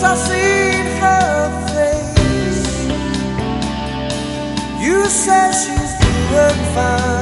I seen her face. You said she's doing fine.